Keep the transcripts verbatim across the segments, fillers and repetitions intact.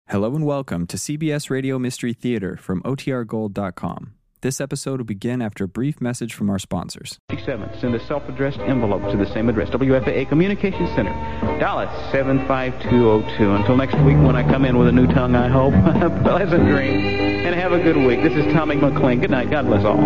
Hello and welcome to C B S Radio Mystery Theater from O T R Gold dot com. This episode will begin after a brief message from our sponsors. seven Send a self-addressed envelope to the same address, W F A A Communications Center, Dallas seven five two oh two. Until next week when I come in with a new tongue, I hope. Pleasant dreams and have a good week. This is Tommy McLean. Good night. God bless all.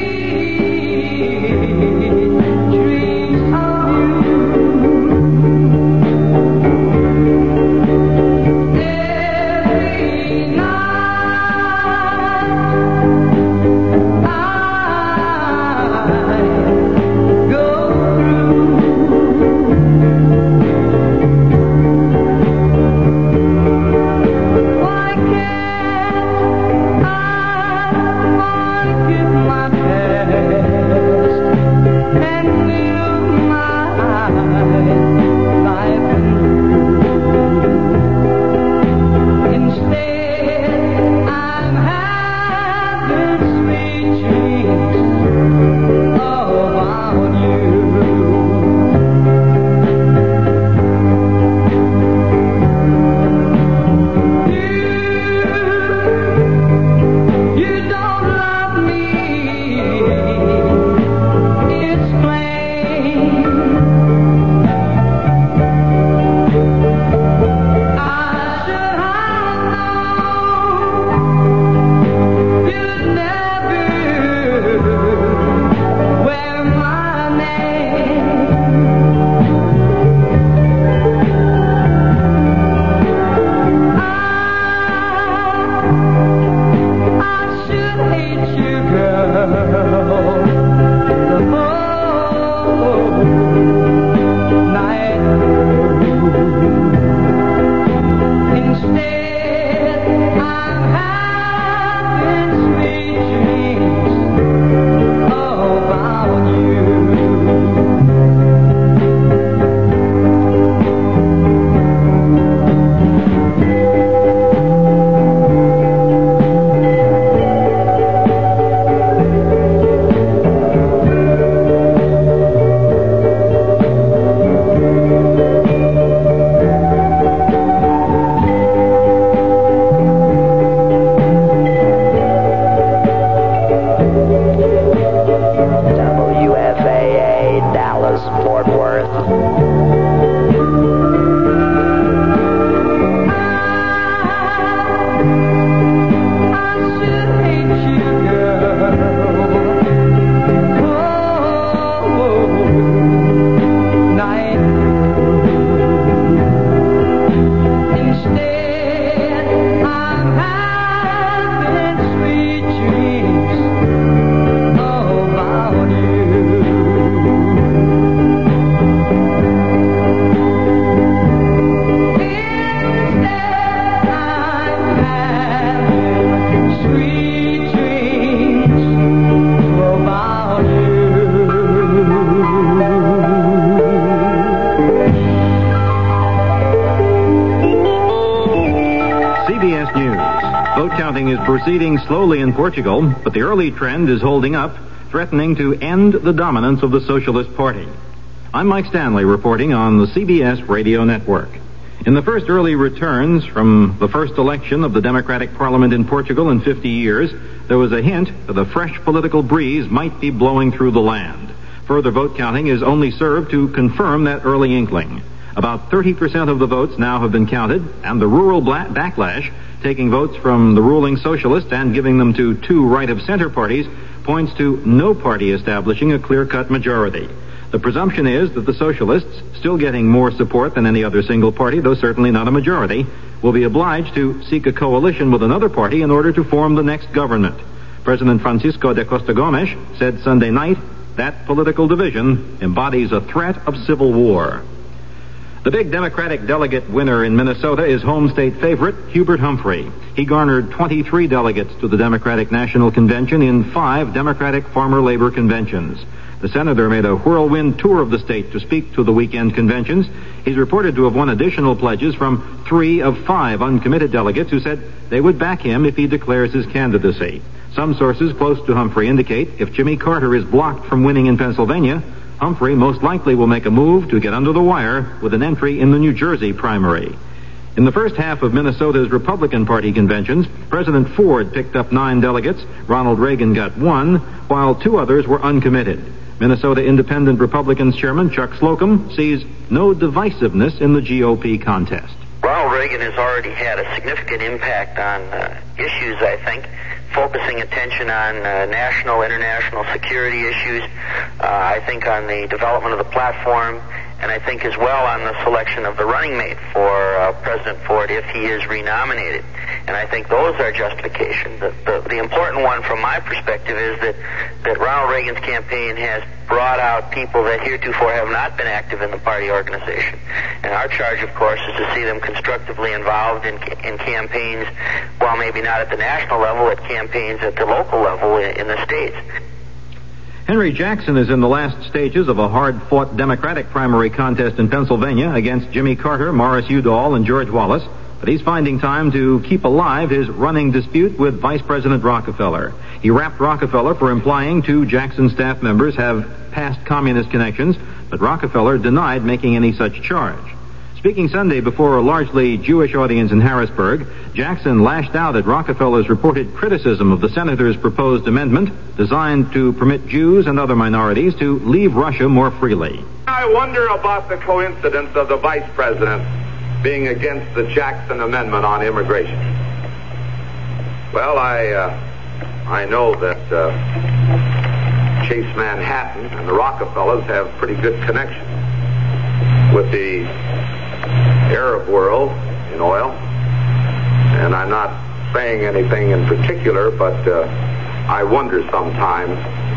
Proceeding slowly in Portugal, but the early trend is holding up, threatening to end the dominance of the Socialist Party. I'm Mike Stanley reporting on the C B S Radio Network. In the first early returns from the first election of the Democratic Parliament in Portugal in fifty years, there was a hint that a fresh political breeze might be blowing through the land. Further vote counting is only served to confirm that early inkling. About thirty percent of the votes now have been counted, and the rural bla- backlash, taking votes from the ruling socialists and giving them to two right-of-center parties, points to no party establishing a clear-cut majority. The presumption is that the socialists, still getting more support than any other single party, though certainly not a majority, will be obliged to seek a coalition with another party in order to form the next government. President Francisco de Costa Gomes said Sunday night that political division embodies a threat of civil war. The big Democratic delegate winner in Minnesota is home state favorite Hubert Humphrey. He garnered twenty-three delegates to the Democratic National Convention in five Democratic Farmer Labor Conventions. The senator made a whirlwind tour of the state to speak to the weekend conventions. He's reported to have won additional pledges from three of five uncommitted delegates who said they would back him if he declares his candidacy. Some sources close to Humphrey indicate if Jimmy Carter is blocked from winning in Pennsylvania, Humphrey most likely will make a move to get under the wire with an entry in the New Jersey primary. In the first half of Minnesota's Republican Party conventions, President Ford picked up nine delegates, Ronald Reagan got one, while two others were uncommitted. Minnesota Independent Republicans Chairman Chuck Slocum sees no divisiveness in the G O P contest. Ronald Reagan has already had a significant impact on uh, issues, I think, focusing attention on uh, national, international security issues, uh, I think on the development of the platform, and I think as well on the selection of the running mate for uh, President Ford if he is renominated. And I think those are justifications. The, the, the important one from my perspective is that, that Ronald Reagan's campaign has brought out people that heretofore have not been active in the party organization. And our charge, of course, is to see them constructively involved in, in campaigns, while maybe not at the national level, at campaigns at the local level in, in the states. Henry Jackson is in the last stages of a hard-fought Democratic primary contest in Pennsylvania against Jimmy Carter, Morris Udall, and George Wallace, but he's finding time to keep alive his running dispute with Vice President Rockefeller. He rapped Rockefeller for implying two Jackson staff members have past communist connections, but Rockefeller denied making any such charge. Speaking Sunday before a largely Jewish audience in Harrisburg, Jackson lashed out at Rockefeller's reported criticism of the senator's proposed amendment designed to permit Jews and other minorities to leave Russia more freely. I wonder about the coincidence of the vice president being against the Jackson Amendment on immigration. Well, I uh, I know that uh, Chase Manhattan and the Rockefellers have pretty good connection with the Arab world in oil, and I'm not saying anything in particular, but uh, I wonder sometimes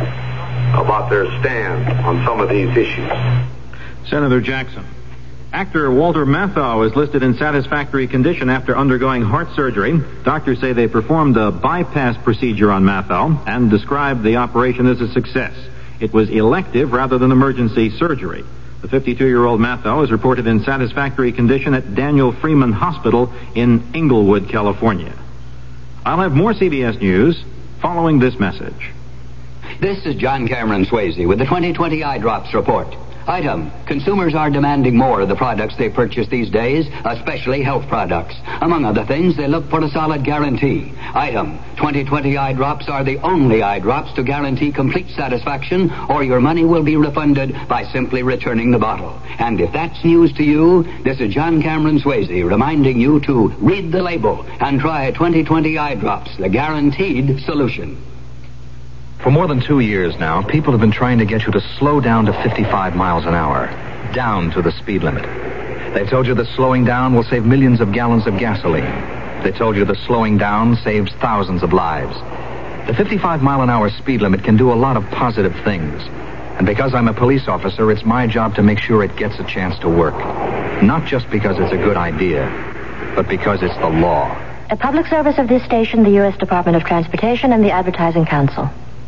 about their stand on some of these issues. Senator Jackson. Actor Walter Matthau is listed in satisfactory condition after undergoing heart surgery. Doctors say they performed a bypass procedure on Matthau and described the operation as a success. It was elective rather than emergency surgery. The fifty-two-year-old Matthau is reported in satisfactory condition at Daniel Freeman Hospital in Inglewood, California. I'll have more C B S News following this message. This is John Cameron Swayze with the twenty twenty Eye Drops Report. Item, consumers are demanding more of the products they purchase these days, especially health products. Among other things, they look for a solid guarantee. Item, twenty twenty Eye Drops are the only eye drops to guarantee complete satisfaction, or your money will be refunded by simply returning the bottle. And if that's news to you, this is John Cameron Swayze reminding you to read the label and try twenty twenty Eye Drops, the guaranteed solution. For more than two years now, people have been trying to get you to slow down to fifty-five miles an hour, down to the speed limit. They've told you that slowing down will save millions of gallons of gasoline. They told you that slowing down saves thousands of lives. The fifty-five mile an hour speed limit can do a lot of positive things. And because I'm a police officer, it's my job to make sure it gets a chance to work. Not just because it's a good idea, but because it's the law. A public service of this station, the U S Department of Transportation, and the Advertising Council.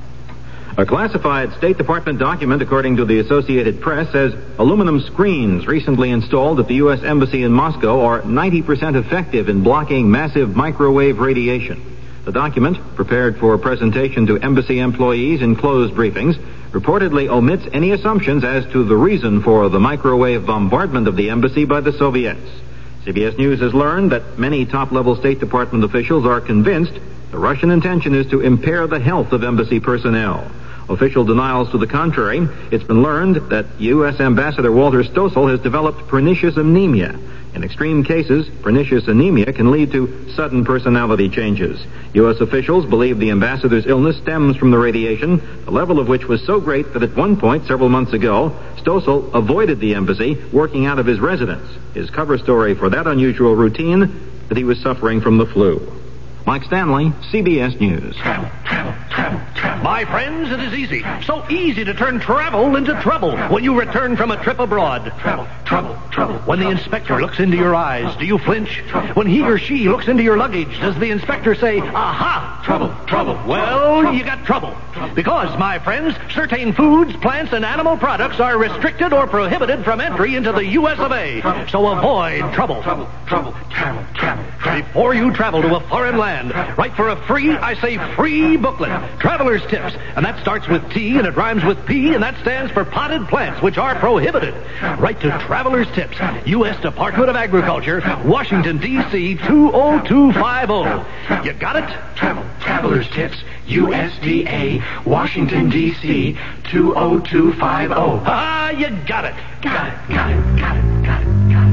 A classified State Department document, according to the Associated Press, says aluminum screens recently installed at the U S Embassy in Moscow are ninety percent effective in blocking massive microwave radiation. The document, prepared for presentation to embassy employees in closed briefings, reportedly omits any assumptions as to the reason for the microwave bombardment of the embassy by the Soviets. C B S News has learned that many top-level State Department officials are convinced the Russian intention is to impair the health of embassy personnel. Official denials to the contrary. It's been learned that U S Ambassador Walter Stossel has developed pernicious anemia. In extreme cases, pernicious anemia can lead to sudden personality changes. U S officials believe the ambassador's illness stems from the radiation, the level of which was so great that at one point, several months ago, Stossel avoided the embassy, working out of his residence. His cover story for that unusual routine, that he was suffering from the flu. Mike Stanley, C B S News. Travel, travel, travel, travel. My friends, it is easy. So easy to turn travel into trouble when you return from a trip abroad. Travel, trouble, trouble. When the inspector looks into your eyes, do you flinch? When he or she looks into your luggage, does the inspector say, aha? Trouble, trouble. Well, trouble. You got trouble. Because, my friends, certain foods, plants, and animal products are restricted or prohibited from entry into the U S of A. So avoid trouble. Trouble, trouble, travel, travel, travel. Before you travel to a foreign land, write for a free, I say free booklet. Traveler's Tips. And that starts with T, and it rhymes with P, and that stands for potted plants, which are prohibited. Write to Traveler's Tips, U S Department of Agriculture, Washington, D C two oh two five oh. You got it? Travel, Traveler's Tips, U S D A, Washington, D C two oh two five oh. Ah, you got it. Got it, got it, got it, got it, got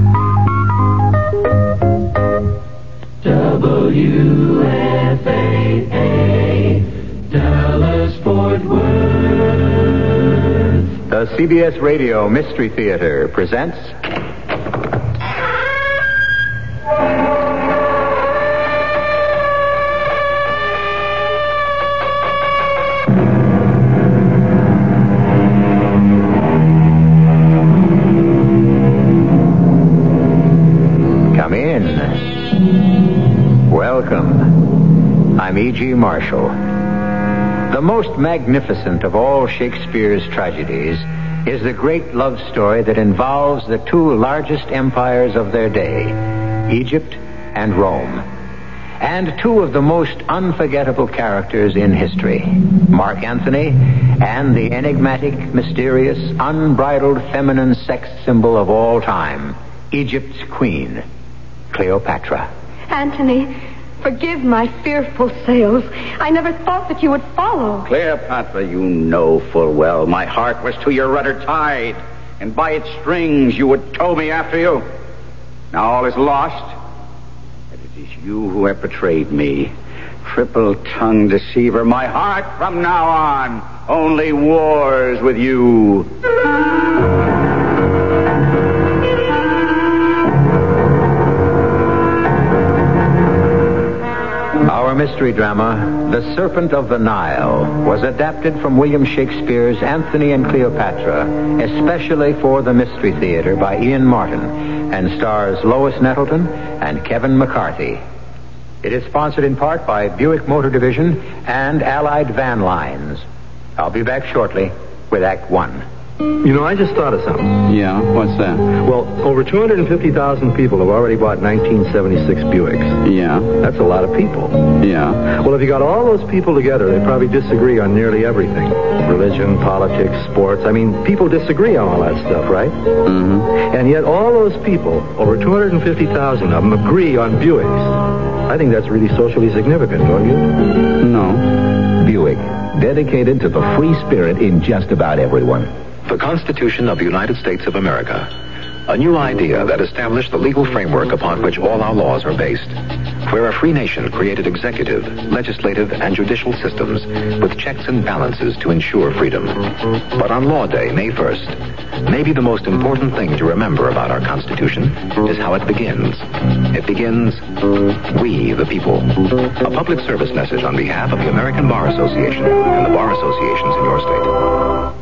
it. W F A A, Dallas Fort Worth. The C B S Radio Mystery Theater presents... Come in. Welcome. I'm E G. Marshall. The most magnificent of all Shakespeare's tragedies is the great love story that involves the two largest empires of their day, Egypt and Rome, and two of the most unforgettable characters in history, Mark Antony and the enigmatic, mysterious, unbridled feminine sex symbol of all time, Egypt's queen, Cleopatra. Antony, forgive my fearful sails. I never thought that you would follow. Cleopatra, you know full well my heart was to your rudder tied, and by its strings you would tow me after you. Now all is lost, and it is you who have betrayed me. Triple-tongued deceiver, my heart from now on only wars with you. Our mystery drama, The Serpent of the Nile, was adapted from William Shakespeare's Antony and Cleopatra, especially for the Mystery Theater by Ian Martin, and stars Lois Nettleton and Kevin McCarthy. It is sponsored in part by Buick Motor Division and Allied Van Lines. I'll be back shortly with Act One. You know, I just thought of something. Yeah, what's that? Well, over two hundred fifty thousand people have already bought nineteen seventy-six Buicks. Yeah. That's a lot of people. Yeah. Well, if you got all those people together, they probably disagree on nearly everything. Religion, politics, sports. I mean, people disagree on all that stuff, right? Mm-hmm. And yet all those people, over two hundred fifty thousand of them, agree on Buicks. I think that's really socially significant, don't you? No. Buick, dedicated to the free spirit in just about everyone. The Constitution of the United States of America. A new idea that established the legal framework upon which all our laws are based. We're a free nation created executive, legislative, and judicial systems with checks and balances to ensure freedom. But on Law Day, May first, maybe the most important thing to remember about our Constitution is how it begins. It begins, we the people. A public service message on behalf of the American Bar Association and the bar associations in your state.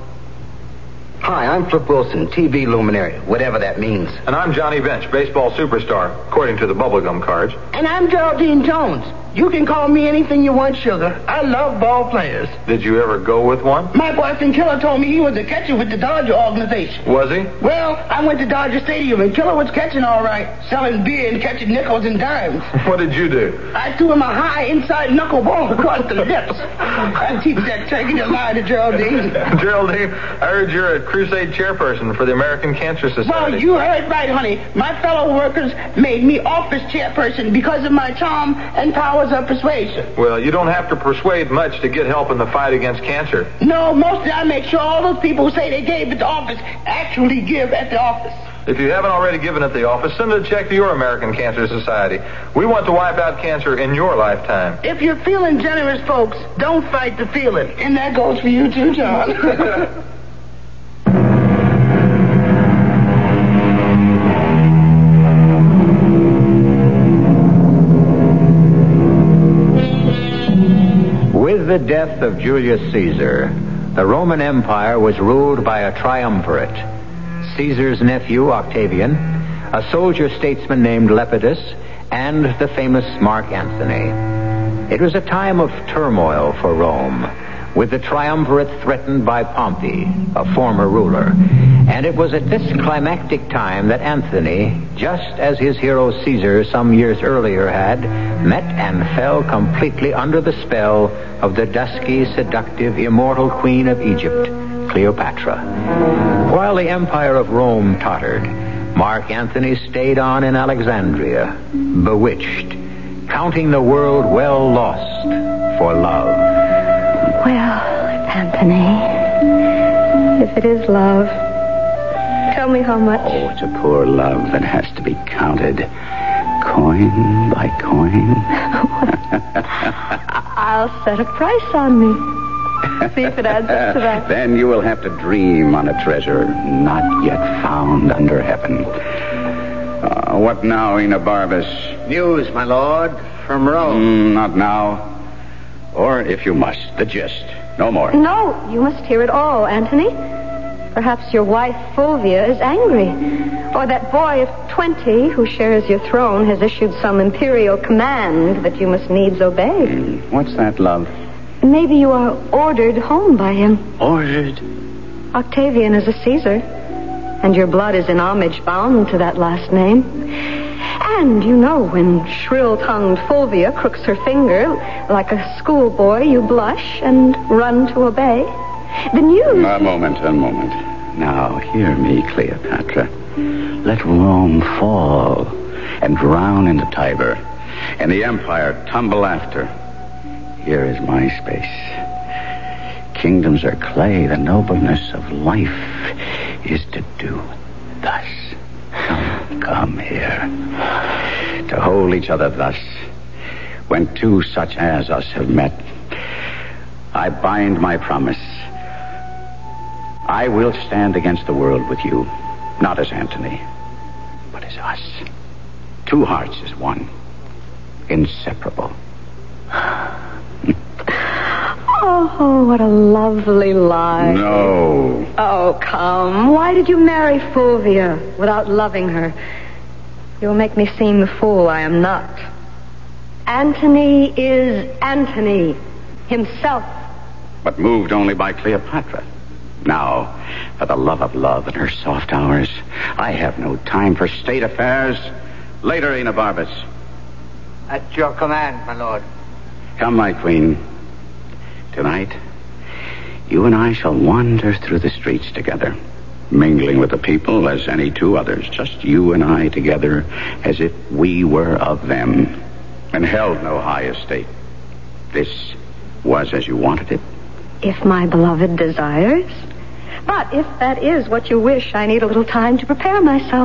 Hi, I'm Flip Wilson, T V luminary, whatever that means. And I'm Johnny Bench, baseball superstar, according to the bubblegum cards. And I'm Geraldine Jones. You can call me anything you want, sugar. I love ball players. Did you ever go with one? My boyfriend Killer told me he was a catcher with the Dodger organization. Was he? Well, I went to Dodger Stadium and Killer was catching all right, selling beer and catching nickels and dimes. What did you do? I threw him a high inside knuckle ball across the lips. I teach that turkey a lie to Geraldine. Geraldine, I heard you're a crusade chairperson for the American Cancer Society. Well, you heard right, honey. My fellow workers made me office chairperson because of my charm and powers of persuasion. Well, you don't have to persuade much to get help in the fight against cancer. No, mostly I make sure all those people who say they gave at the office actually give at the office. If you haven't already given at the office, send a check to your American Cancer Society. We want to wipe out cancer in your lifetime. If you're feeling generous, folks, don't fight the feeling. And that goes for you too, John. With the death of Julius Caesar, the Roman Empire was ruled by a triumvirate. Caesar's nephew, Octavian, a soldier statesman named Lepidus, and the famous Mark Antony. It was a time of turmoil for Rome, with the triumvirate threatened by Pompey, a former ruler. And it was at this climactic time that Antony, just as his hero Caesar some years earlier had, met and fell completely under the spell of the dusky, seductive, immortal queen of Egypt, Cleopatra. While the empire of Rome tottered, Mark Antony stayed on in Alexandria, bewitched, counting the world well lost for love. Well, Anthony, if it is love, tell me how much. Oh, it's a poor love that has to be counted coin by coin. I'll set a price on me. See if it adds up to that. Then you will have to dream on a treasure not yet found under heaven. Uh, what now, Enobarbus? News, my lord, from Rome. Mm, not now. Or, if you must, the gist. No more. No, you must hear it all, Anthony. Perhaps your wife, Fulvia, is angry. Or that boy of twenty who shares your throne has issued some imperial command that you must needs obey. Mm, what's that, love? Maybe you are ordered home by him. Ordered? Octavian is a Caesar, and your blood is in homage bound to that last name. And you know when shrill-tongued Fulvia crooks her finger like a schoolboy, you blush and run to obey. The news... A moment, a moment. Now, hear me, Cleopatra. Let Rome fall and drown in the Tiber, and the empire tumble after. Here is my space. Kingdoms are clay. The nobleness of life is to do thus. Come, come here. To hold each other thus, when two such as us have met, I bind my promise. I will stand against the world with you, not as Antony, but as us. Two hearts as one, inseparable. Oh, what a lovely lie. No. Oh, come. Why did you marry Fulvia without loving her? You'll make me seem the fool I am not. Antony is Antony himself. But moved only by Cleopatra. Now, for the love of love in her soft hours, I have no time for state affairs. Later, Enobarbus. At your command, my lord. Come, my queen. Tonight, you and I shall wander through the streets together, mingling with the people as any two others, just you and I together, as if we were of them, and held no high estate. This was as you wanted it? If my beloved desires. But if that is what you wish, I need a little time to prepare myself.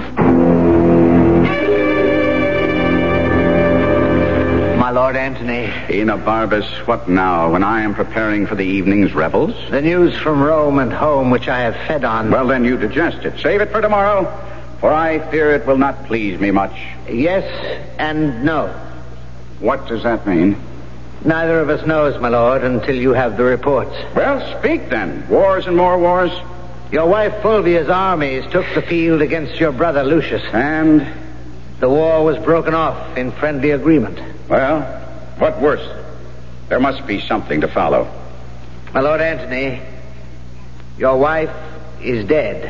My Lord Antony. Enobarbus, what now, when I am preparing for the evening's revels? The news from Rome and home, which I have fed on. Well, then you digest it. Save it for tomorrow, for I fear it will not please me much. Yes and no. What does that mean? Neither of us knows, my lord, until you have the reports. Well, speak then. Wars and more wars. Your wife Fulvia's armies took the field against your brother Lucius. And? The war was broken off in friendly agreement. Well, what worse? There must be something to follow. My Lord Antony, your wife is dead.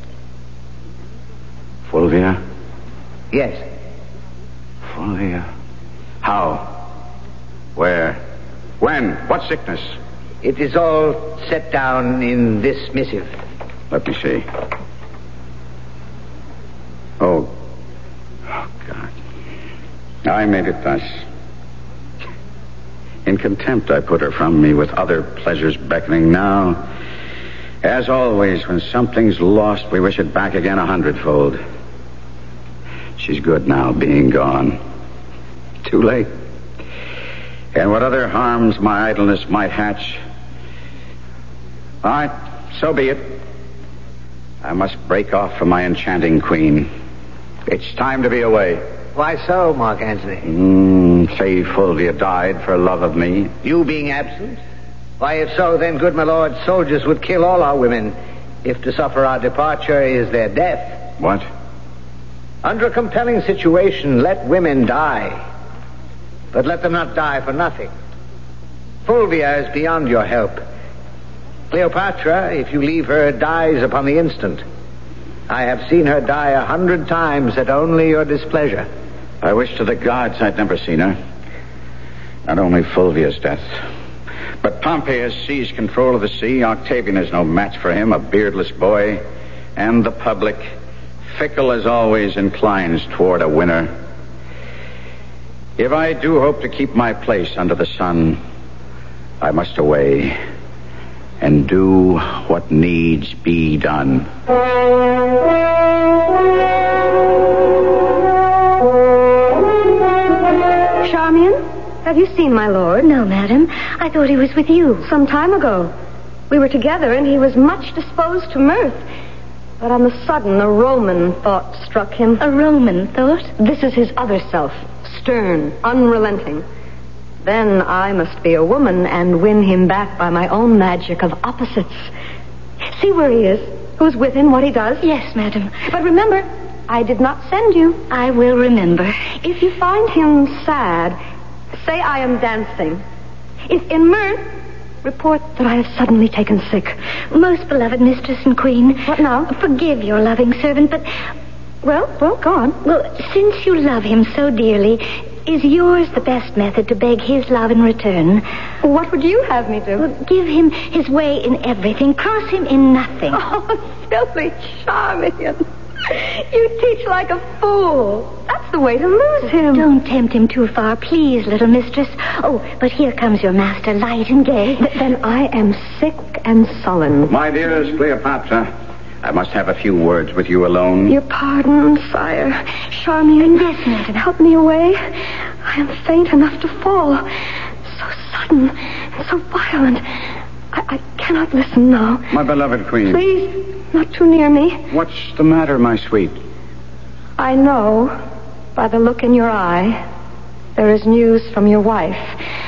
Fulvia? Yes. Fulvia? How? Where? When? What sickness? It is all set down in this missive. Let me see. Oh. Oh, God. I made it thus. In contempt, I put her from me with other pleasures beckoning now. As always, when something's lost, we wish it back again a hundredfold. She's good now, being gone. Too late. And what other harms my idleness might hatch. All right, so be it. I must break off from my enchanting queen. It's time to be away. Why so, Mark Antony? Mm, say Fulvia died for love of me. You being absent? Why, if so, then, good my lord, soldiers would kill all our women, if to suffer our departure is their death. What? Under a compelling situation, let women die. But let them not die for nothing. Fulvia is beyond your help. Cleopatra, if you leave her, dies upon the instant. I have seen her die a hundred times at only your displeasure. I wish to the gods I'd never seen her. Not only Fulvia's death, but Pompey has seized control of the sea. Octavian is no match for him, a beardless boy. And the public, fickle as always, inclines toward a winner. If I do hope to keep my place under the sun, I must away and do what needs be done. Charmian, have you seen my lord? No, madam. I thought he was with you. Some time ago. We were together, and he was much disposed to mirth. But on the sudden, a Roman thought struck him. A Roman thought? This is his other self, stern, unrelenting. Then I must be a woman and win him back by my own magic of opposites. See where he is, who's with him, what he does. Yes, madam. But remember, I did not send you. I will remember. If you find him sad, say I am dancing. If in mirth, report that I have suddenly taken sick. Most beloved mistress and queen. What now? Forgive your loving servant, but... Well, well, go on. Well, since you love him so dearly, is yours the best method to beg his love in return? What would you have me do? Well, give him his way in everything. Cross him in nothing. Oh, silly Charmian. You teach like a fool. That's the way to lose him. Don't tempt him too far, please, little mistress. Oh, but here comes your master, light and gay. Th- then I am sick and sullen. My dearest Cleopatra, I must have a few words with you alone. Your pardon, sire. Charmian, yes, madam. Help me away. I am faint enough to fall. So sudden and so violent. I, I cannot listen now. My beloved queen. Please, not too near me. What's the matter, my sweet? I know, by the look in your eye, there is news from your wife.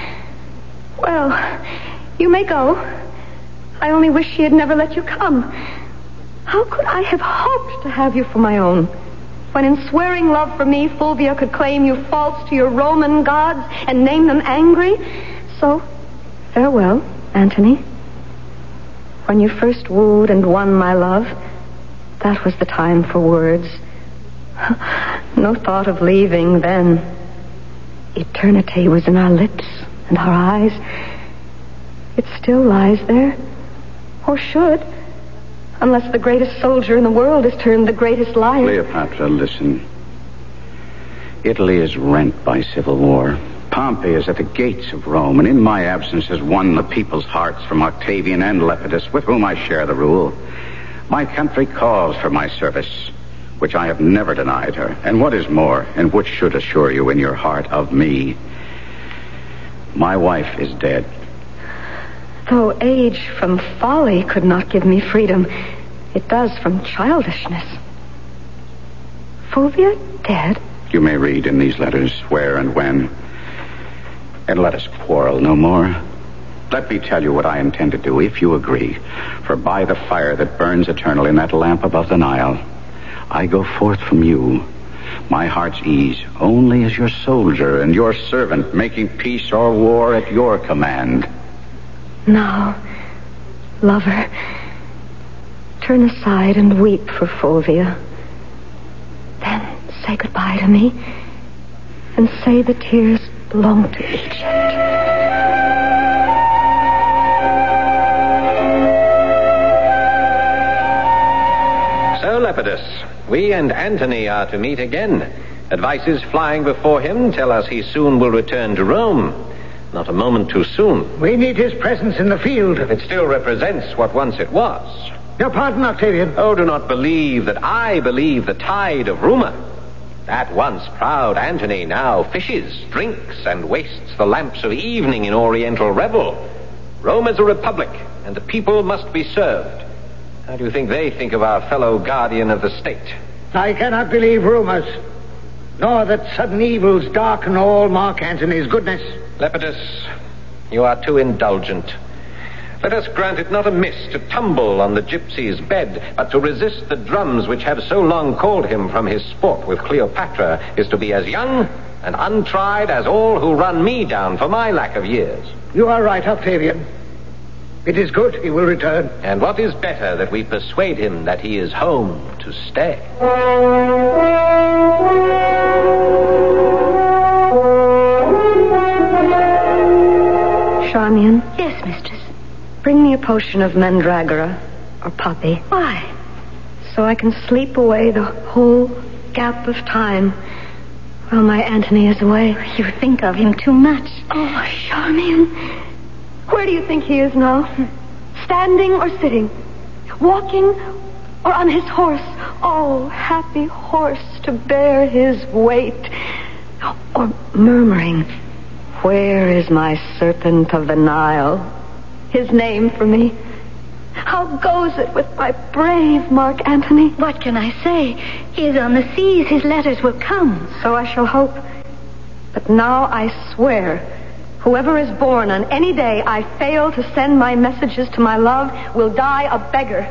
Well, you may go. I only wish she had never let you come. How could I have hoped to have you for my own, when in swearing love for me, Fulvia could claim you false to your Roman gods and name them angry? So, farewell, Antony. When you first wooed and won my love, that was the time for words. No thought of leaving then. Eternity was in our lips and our eyes. It still lies there, or should, unless the greatest soldier in the world is turned the greatest liar. Cleopatra, listen. Italy is rent by civil war. Pompey is at the gates of Rome, and in my absence has won the people's hearts from Octavian and Lepidus, with whom I share the rule. My country calls for my service, which I have never denied her, and what is more, and which should assure you in your heart of me, my wife is dead. Though age from folly could not give me freedom, it does from childishness. Fulvia dead? You may read in these letters where and when. And let us quarrel no more. Let me tell you what I intend to do, if you agree. For by the fire that burns eternal in that lamp above the Nile, I go forth from you, my heart's ease, only as your soldier and your servant, making peace or war at your command. Now, lover, turn aside and weep for Fulvia. Then say goodbye to me, and say the tears belong to Egypt. So, Lepidus, we and Antony are to meet again. Advices flying before him tell us he soon will return to Rome. Not a moment too soon. We need his presence in the field. If it still represents what once it was. Your pardon, Octavian. Oh, do not believe that I believe the tide of rumor. That once proud Antony now fishes, drinks, and wastes the lamps of evening in oriental revel. Rome is a republic, and the people must be served. How do you think they think of our fellow guardian of the state? I cannot believe rumors, nor that sudden evils darken all Mark Antony's goodness. Lepidus, you are too indulgent. Let us grant it not amiss to tumble on the gypsy's bed, but to resist the drums which have so long called him from his sport with Cleopatra is to be as young and untried as all who run me down for my lack of years. You are right, Octavian. It is good he will return. And what is better that we persuade him that he is home to stay? Charmian? Yes, mistress. Bring me a potion of mandragora or poppy. Why? So I can sleep away the whole gap of time while my Antony is away. You think of him too much. Oh, Charmian. Where do you think he is now? Standing or sitting? Walking or on his horse? Oh, happy horse to bear his weight. Or murmuring, where is my serpent of the Nile? His name for me. How goes it with my brave Mark Antony? What can I say? He is on the seas. His letters will come. So I shall hope. But now I swear, whoever is born on any day I fail to send my messages to my love will die a beggar.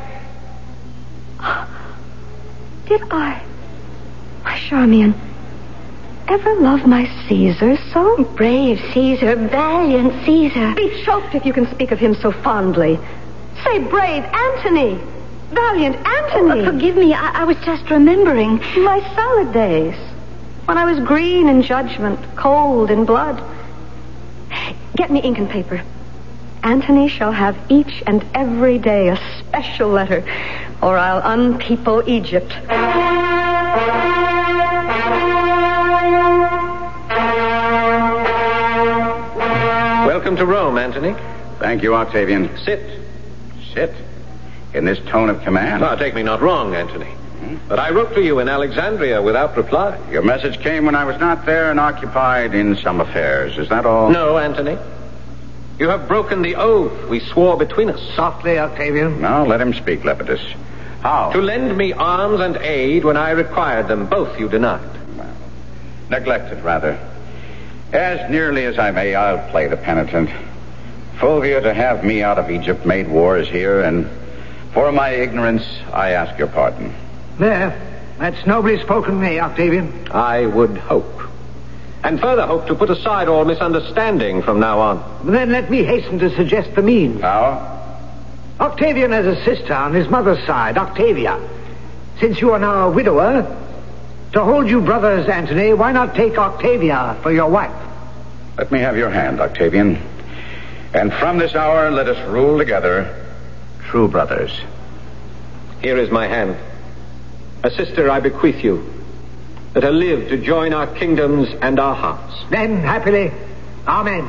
Did I, my Charmian, ever love my Caesar so? Brave Caesar, valiant Caesar. Be choked if you can speak of him so fondly. Say brave Antony, valiant Antony. Oh, forgive me, I, I was just remembering. My salad days, when I was green in judgment, cold in blood. Get me ink and paper. Antony shall have each and every day a special letter, or I'll unpeople Egypt. Welcome to Rome, Antony. Thank you, Octavian. Sit. Sit? In this tone of command? Now, take me not wrong, Antony. Hmm? But I wrote to you in Alexandria without reply. Your message came when I was not there and occupied in some affairs. Is that all? No, Antony. You have broken the oath we swore between us. Softly, Octavian. No, let him speak, Lepidus. How? To lend me arms and aid when I required them. Both you denied. Well, neglected, rather. As nearly as I may, I'll play the penitent. Fulvia, to have me out of Egypt made wars here, and for my ignorance, I ask your pardon. There. That's nobly spoken to me, Octavian. I would hope. And further hope to put aside all misunderstanding from now on. Then let me hasten to suggest the means. How? Octavian has a sister on his mother's side, Octavia. Since you are now a widower, to hold you brothers, Antony, why not take Octavia for your wife? Let me have your hand, Octavian. And from this hour, let us rule together, true brothers. Here is my hand. A sister I bequeath you. Let her live to join our kingdoms and our hearts. Then, happily, amen.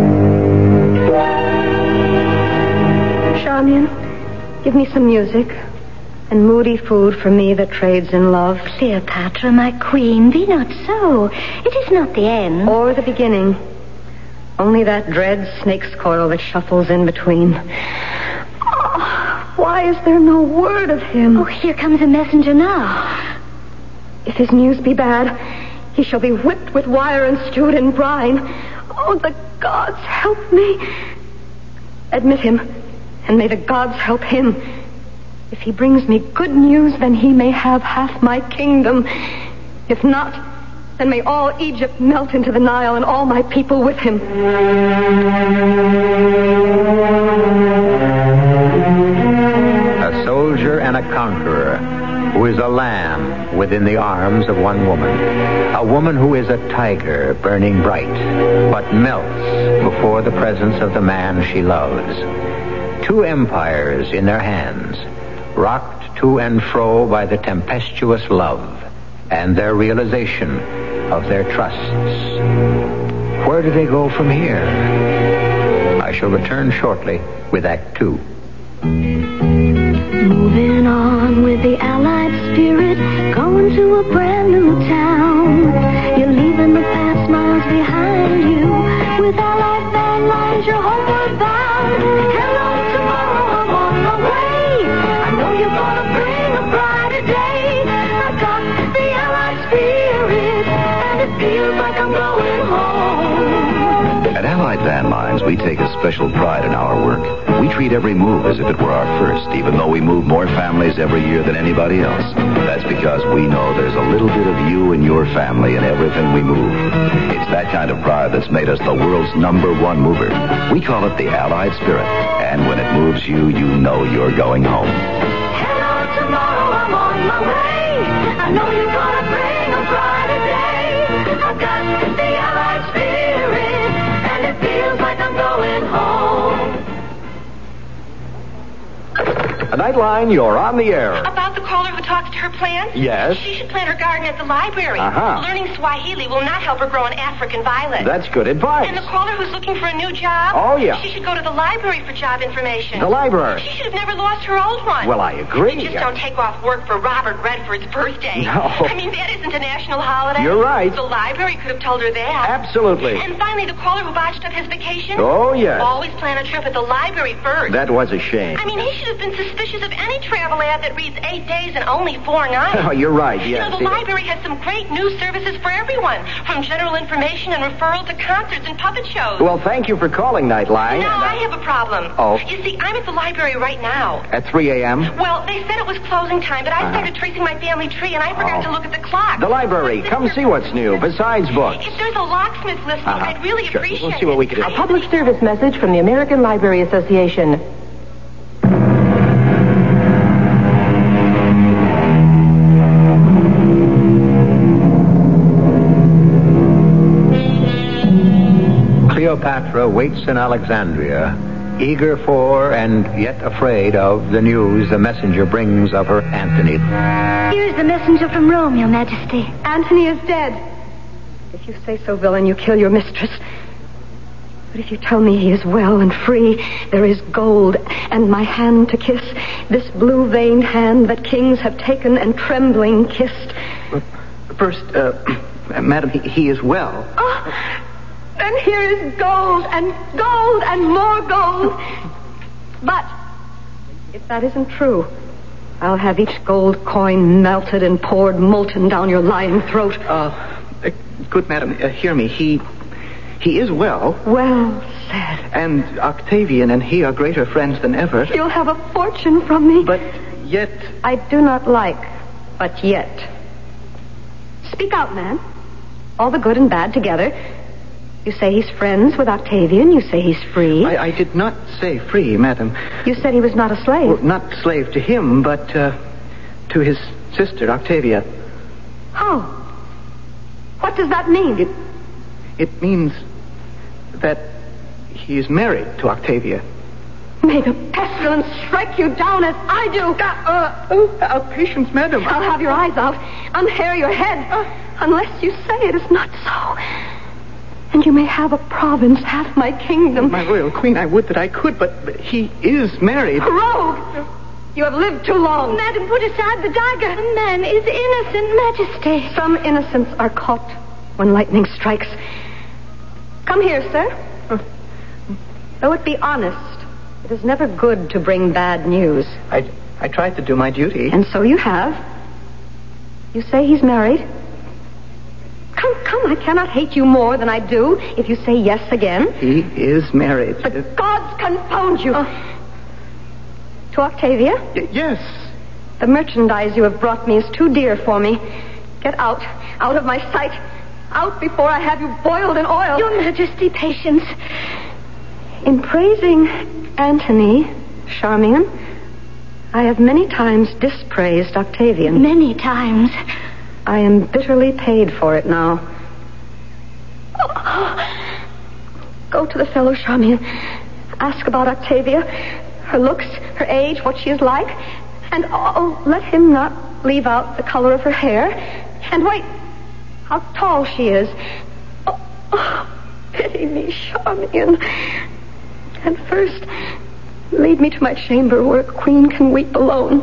Charmian, give me some music and moody food for me that trades in love. Cleopatra, my queen, be not so. It is not the end. Or the beginning. Only that dread snake's coil that shuffles in between. Oh, why is there no word of him? Oh, here comes a messenger now. If his news be bad, he shall be whipped with wire and stewed in brine. Oh, the gods help me. Admit him, and may the gods help him. If he brings me good news, then he may have half my kingdom. If not, then may all Egypt melt into the Nile and all my people with him. A soldier and a conqueror who is a lamb within the arms of one woman. A woman who is a tiger burning bright, but melts before the presence of the man she loves. Two empires in their hands, rocked to and fro by the tempestuous love and their realization of their trusts. Where do they go from here? I shall return shortly with Act Two. Moving on with the Allied spirit, going to a brand new town. You're leaving the past miles behind you. With Allied Van Lines, you're homeward bound. Hello, tomorrow, I'm on my way. I know you're gonna bring a brighter day. I got the Allied spirit, and it feels like I'm going home. At Allied Van Lines, we take a special pride in our work. We treat every move as if it were our first, even though we move more families every year than anybody else. That's because we know there's a little bit of you and your family in everything we move. It's that kind of pride that's made us the world's number one mover. We call it the Allied Spirit. And when it moves you, you know you're going home. Hello, tomorrow I'm on my way. I know you're gonna bring a brighter day. I've got the Allied spirit, and it feels like I'm going home. Nightline, you're on the air. About the caller who talks to her plants? Yes. She should plant her garden at the library. Uh-huh. Learning Swahili will not help her grow an African violet. That's good advice. And the caller who's looking for a new job? Oh, yeah. She should go to the library for job information. The library? She should have never lost her old one. Well, I agree. You just don't take off work for Robert Redford's birthday. No. I mean, that isn't a national holiday. You're right. The library could have told her that. Absolutely. And finally, the caller who botched up his vacation? Oh, yes. Always plan a trip at the library first. That was a shame. I mean, he should have been suspicious of any travel ad that reads eight days and only four nights. Oh, you're right, yes. You know, the library has some great news services for everyone, from general information and referral to concerts and puppet shows. Well, thank you for calling, Nightline. Now, I have a problem. Oh. You see, I'm at the library right now. At three a.m.? Well, they said it was closing time, but I Uh-huh. started tracing my family tree, and I forgot Oh. to look at the clock. The library. Come see what's new, besides books. If there's a locksmith listening, Uh-huh. I'd really Sure. appreciate We'll see what we can do. it. A public service message from the American Library Association. Cleopatra waits in Alexandria, eager for and yet afraid of the news the messenger brings of her Antony. Here's the messenger from Rome, Your Majesty. Antony is dead. If you say so, villain, you kill your mistress. But if you tell me he is well and free, there is gold and my hand to kiss, this blue-veined hand that kings have taken and trembling kissed. First, uh, madam, he, he is well. Oh, and here is gold and gold and more gold. But if that isn't true, I'll have each gold coin melted and poured molten down your lying throat. Uh, uh good madam, uh, hear me. He, he is well. Well said. And Octavian and he are greater friends than ever. You'll have a fortune from me. But yet... I do not like, but yet. Speak out, man. All the good and bad together. You say he's friends with Octavian. You say he's free. I, I did not say free, madam. You said he was not a slave. Well, not slave to him, but uh, to his sister, Octavia. How? What does that mean? It, it means that he is married to Octavia. May the pestilence strike you down as I do. Uh, uh, uh, patience, madam. I'll have your eyes out, unhair your head, uh, unless you say it is not so. And you may have a province, half my kingdom. My royal queen, I would that I could, but, but he is married. Rogue! You have lived too long. Madam, put aside the dagger. The man is innocent, Majesty. Some innocents are caught when lightning strikes. Come here, sir. Uh, Though it be honest, it is never good to bring bad news. I, I tried to do my duty. And so you have. You say he's married. Come, come, I cannot hate you more than I do if you say yes again. He is married. The gods confound you. Uh, to Octavia? Y- yes. The merchandise you have brought me is too dear for me. Get out, out of my sight. Out before I have you boiled in oil. Your Majesty, patience. In praising Antony, Charmian, I have many times dispraised Octavian. Many times. I am bitterly paid for it now. Oh. Go to the fellow, Charmian. Ask about Octavia, her looks, her age, what she is like. And oh, let him not leave out the color of her hair. And wait, how tall she is. Oh, oh, pity me, Charmian. And first, lead me to my chamber where a queen can weep alone.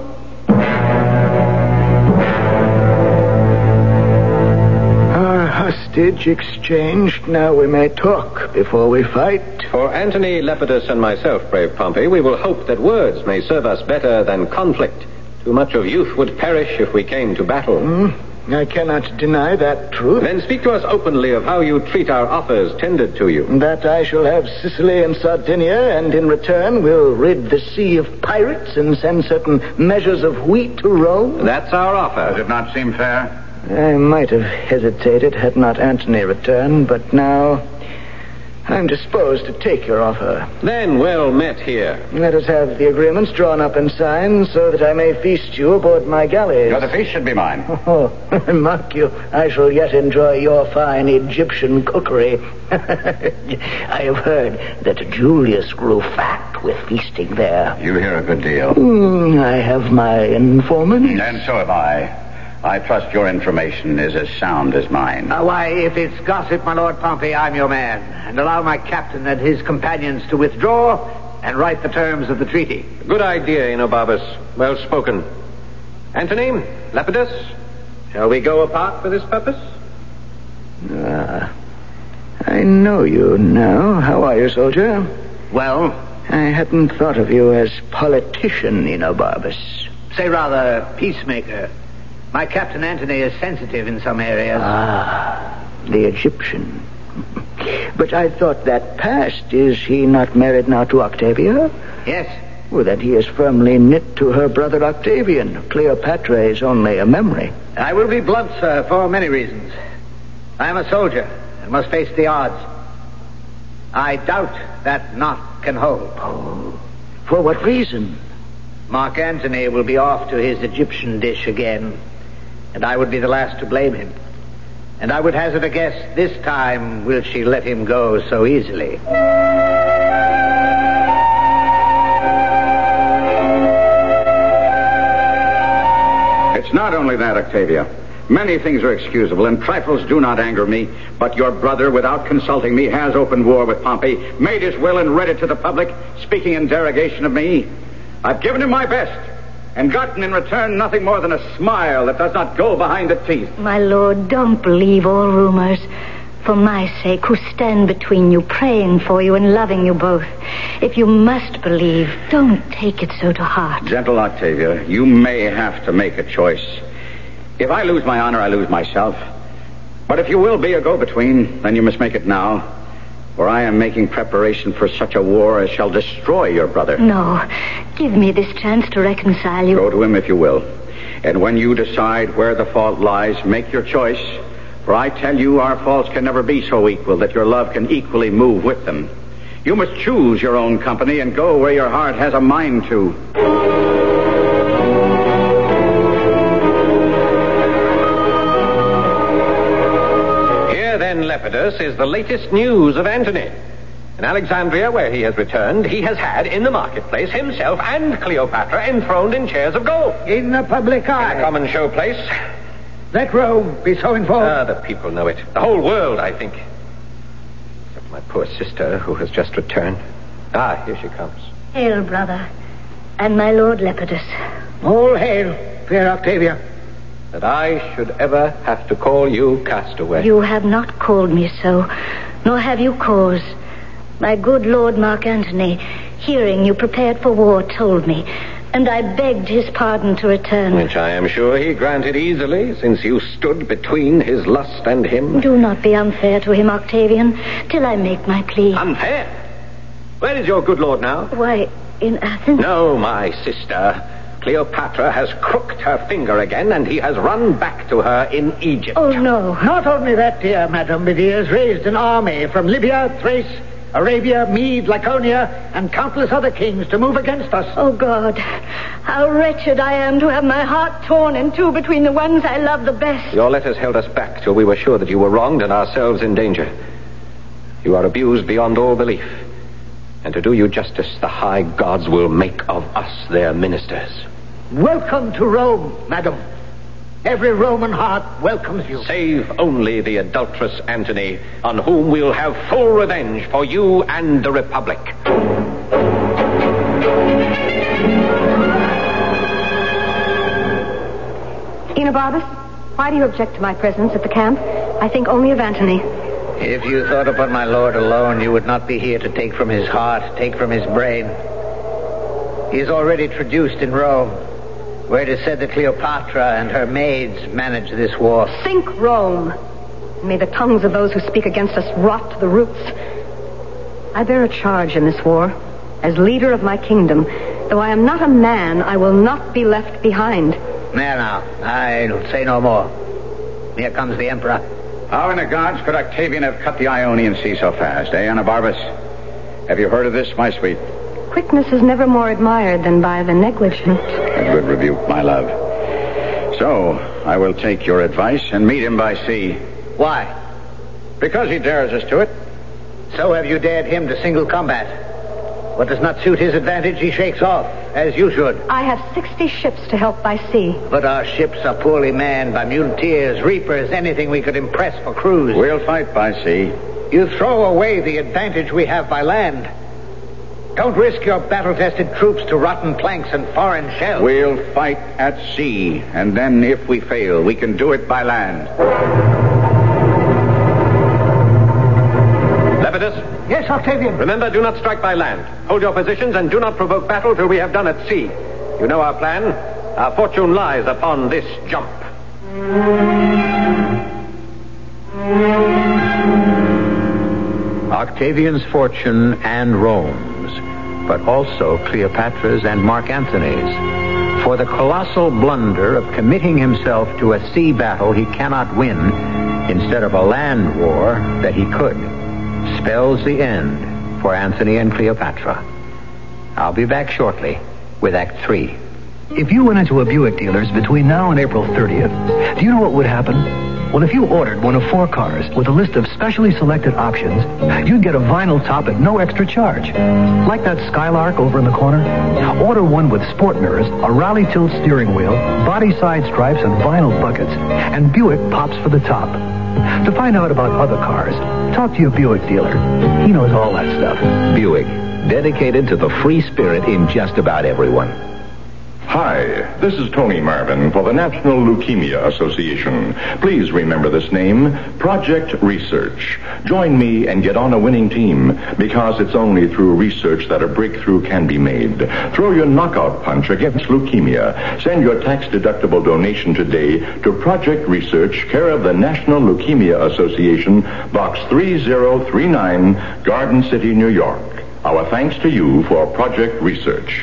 Our hostage exchanged, now we may talk before we fight. For Antony, Lepidus, and myself, brave Pompey, we will hope that words may serve us better than conflict. Too much of youth would perish if we came to battle. Mm, I cannot deny that truth. Then speak to us openly of how you treat our offers tendered to you. That I shall have Sicily and Sardinia, and in return will rid the sea of pirates and send certain measures of wheat to Rome. That's our offer. Does it not seem fair? I might have hesitated had not Antony returned, but now I'm disposed to take your offer. Then well met here. Let us have the agreements drawn up and signed so that I may feast you aboard my galleys. No, the feast should be mine. Oh, mark you, I shall yet enjoy your fine Egyptian cookery. I have heard that Julius grew fat with feasting there. You hear a good deal. Mm, I have my informants. And so have I. I trust your information is as sound as mine. Uh, why, if it's gossip, my Lord Pompey, I'm your man. And allow my captain and his companions to withdraw and write the terms of the treaty. Good idea, Enobarbus. Well spoken. Antony, Lepidus, shall we go apart for this purpose? Ah, I know you now. How are you, soldier? Well? I hadn't thought of you as politician, Enobarbus. Say rather, peacemaker. My Captain Antony is sensitive in some areas. Ah, the Egyptian. But I thought that passed. Is he not married now to Octavia? Yes. Well, then he is firmly knit to her brother Octavian. Cleopatra is only a memory. I will be blunt, sir, for many reasons. I am a soldier and must face the odds. I doubt that knot can hold. Oh, for what reason? Mark Antony will be off to his Egyptian dish again, and I would be the last to blame him. And I would hazard a guess, this time will she let him go so easily. It's not only that, Octavia. Many things are excusable, and trifles do not anger me. But your brother, without consulting me, has opened war with Pompey, made his will and read it to the public, speaking in derogation of me. I've given him my best, and gotten in return nothing more than a smile that does not go behind the teeth. My lord, don't believe all rumors. For my sake, who stand between you, praying for you and loving you both. If you must believe, don't take it so to heart. Gentle Octavia, you may have to make a choice. If I lose my honor, I lose myself. But if you will be a go-between, then you must make it now. For I am making preparation for such a war as shall destroy your brother. No. Give me this chance to reconcile you. Go to him if you will. And when you decide where the fault lies, make your choice. For I tell you, our faults can never be so equal that your love can equally move with them. You must choose your own company and go where your heart has a mind to. Then Lepidus is the latest news of Antony. In Alexandria, where he has returned, he has had in the marketplace himself and Cleopatra enthroned in chairs of gold. In the public eye. In a common showplace. Let Rome be so informed. Ah, the people know it. The whole world, I think. Except my poor sister, who has just returned. Ah, here she comes. Hail, brother. And my lord Lepidus. All hail, fair Octavia. That I should ever have to call you castaway. You have not called me so, nor have you cause. My good Lord Mark Antony, hearing you prepared for war, told me, and I begged his pardon to return. Which I am sure he granted easily, since you stood between his lust and him. Do not be unfair to him, Octavian, till I make my plea. Unfair? Where is your good lord now? Why, in Athens? No, my sister. Cleopatra has crooked her finger again, and he has run back to her in Egypt. Oh, no. Not only that, dear madam, but he has raised an army from Libya, Thrace, Arabia, Mede, Laconia, and countless other kings to move against us. Oh, God, how wretched I am to have my heart torn in two between the ones I love the best. Your letters held us back till we were sure that you were wronged and ourselves in danger. You are abused beyond all belief. And to do you justice, the high gods will make of us their ministers. Welcome to Rome, madam. Every Roman heart welcomes you. Save only the adulterous Antony, on whom we'll have full revenge for you and the Republic. Enobarbus, why do you object to my presence at the camp? I think only of Antony. If you thought upon my lord alone, you would not be here to take from his heart, take from his brain. He is already traduced in Rome, where it is said that Cleopatra and her maids manage this war. Think Rome. May the tongues of those who speak against us rot to the roots. I bear a charge in this war. As leader of my kingdom, though I am not a man, I will not be left behind. There now, I'll say no more. Here comes the emperor. How in the gods could Octavian have cut the Ionian Sea so fast, eh, Anabarbus? Have you heard of this, my sweet? Quickness is never more admired than by the negligent. A good rebuke, my love. So, I will take your advice and meet him by sea. Why? Because he dares us to it. So have you dared him to single combat. What does not suit his advantage, he shakes off, as you should. I have sixty ships to help by sea. But our ships are poorly manned by muleteers, reapers, anything we could impress for crews. We'll fight by sea. You throw away the advantage we have by land. Don't risk your battle-tested troops to rotten planks and foreign shells. We'll fight at sea, and then if we fail, we can do it by land. Lepidus? Yes, Octavian. Remember, do not strike by land. Hold your positions and do not provoke battle till we have done at sea. You know our plan. Our fortune lies upon this jump. Octavian's fortune and Rome's, but also Cleopatra's and Mark Antony's. For the colossal blunder of committing himself to a sea battle he cannot win instead of a land war that he could, spells the end for Antony and Cleopatra. I'll be back shortly with Act Three. If you went into a Buick dealer's between now and April thirtieth, do you know what would happen? Well, if you ordered one of four cars with a list of specially selected options, you'd get a vinyl top at no extra charge. Like that Skylark over in the corner? Order one with sport mirrors, a rally tilt steering wheel, body side stripes, and vinyl buckets, and Buick pops for the top. To find out about other cars, talk to your Buick dealer. He knows all that stuff. Buick, dedicated to the free spirit in just about everyone. Hi, this is Tony Marvin for the National Leukemia Association. Please remember this name, Project Research. Join me and get on a winning team, because it's only through research that a breakthrough can be made. Throw your knockout punch against leukemia. Send your tax-deductible donation today to Project Research, care of the National Leukemia Association, Box three zero three nine, Garden City, New York. Our thanks to you for Project Research.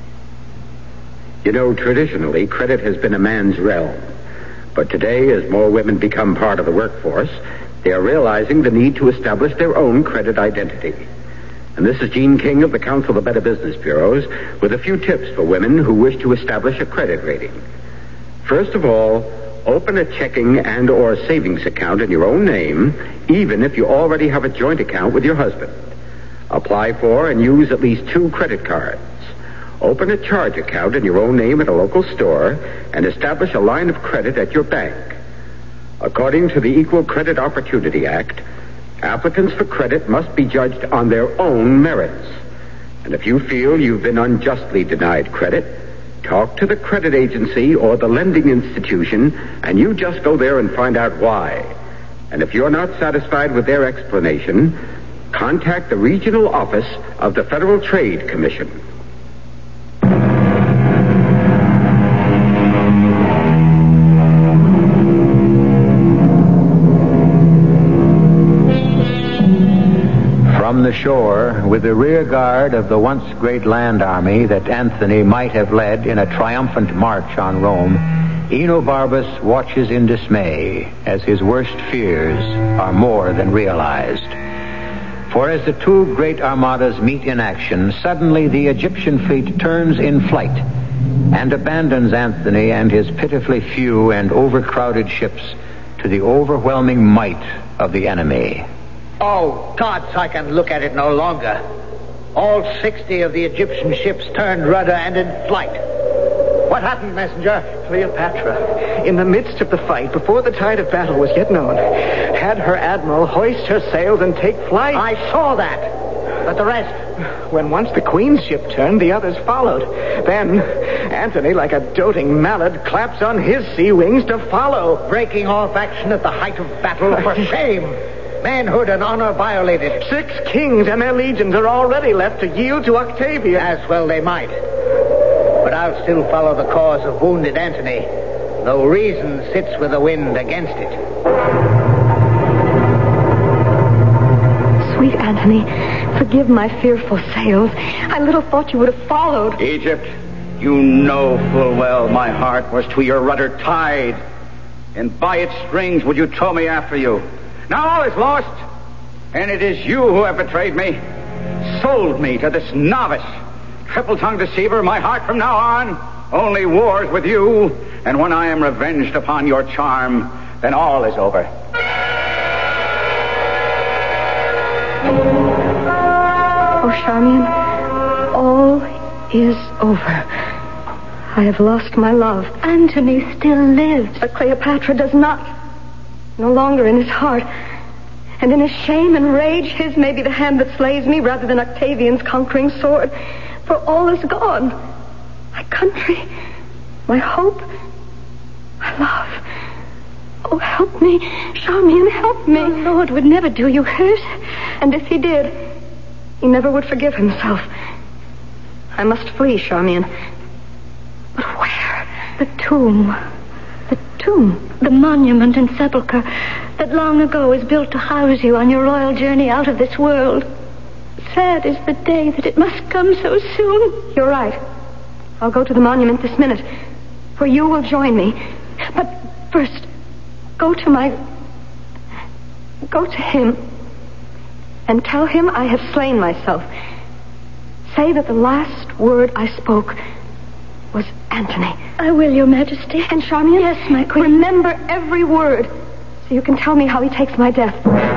You know, traditionally, credit has been a man's realm. But today, as more women become part of the workforce, they are realizing the need to establish their own credit identity. And this is Gene King of the Council of Better Business Bureaus with a few tips for women who wish to establish a credit rating. First of all, open a checking and or savings account in your own name, even if you already have a joint account with your husband. Apply for and use at least two credit cards. Open a charge account in your own name at a local store and establish a line of credit at your bank. According to the Equal Credit Opportunity Act, applicants for credit must be judged on their own merits. And if you feel you've been unjustly denied credit, talk to the credit agency or the lending institution, and you just go there and find out why. And if you're not satisfied with their explanation, contact the regional office of the Federal Trade Commission. From the shore, with the rear guard of the once great land army that Antony might have led in a triumphant march on Rome, Enobarbus watches in dismay as his worst fears are more than realized. For as the two great armadas meet in action, suddenly the Egyptian fleet turns in flight and abandons Antony and his pitifully few and overcrowded ships to the overwhelming might of the enemy. Oh, gods, I can look at it no longer. All sixty of the Egyptian ships turned rudder and in flight. What happened, messenger? Cleopatra, in the midst of the fight, before the tide of battle was yet known, had her admiral hoist her sails and take flight. I saw that. But the rest? When once the queen's ship turned, the others followed. Then, Antony, like a doting mallard, claps on his sea wings to follow. Breaking off action at the height of battle, for shame. Manhood and honor violated. Six kings and their legions are already left to yield to Octavian. As well they might. But I'll still follow the cause of wounded Antony, though reason sits with the wind against it. Sweet Antony, forgive my fearful sails. I little thought you would have followed. Egypt, you know full well my heart was to your rudder tied. and by its strings would you tow me after you. Now all is lost, and it is you who have betrayed me, sold me to this novice, triple-tongued deceiver. My heart from now on only wars with you, and when I am revenged upon your charm, then all is over. Oh, Charmian, all is over. I have lost my love. Antony still lives. But Cleopatra does not. No longer in his heart. And in his shame and rage, his may be the hand that slays me rather than Octavian's conquering sword. For all is gone. My country, my hope, my love. Oh, help me. Charmian, help me. My Lord would never do you hurt. And if he did, he never would forgive himself. I must flee, Charmian. But where? The tomb. The tomb? The monument and sepulchre that long ago was built to house you on your royal journey out of this world. Sad is the day that it must come so soon. You're right. I'll go to the monument this minute, where you will join me. But first, go to my... Go to him and tell him I have slain myself. Say that the last word I spoke was Antony. I will, Your Majesty. And Charmian? Yes, my queen. Remember every word, so you can tell me how he takes my death.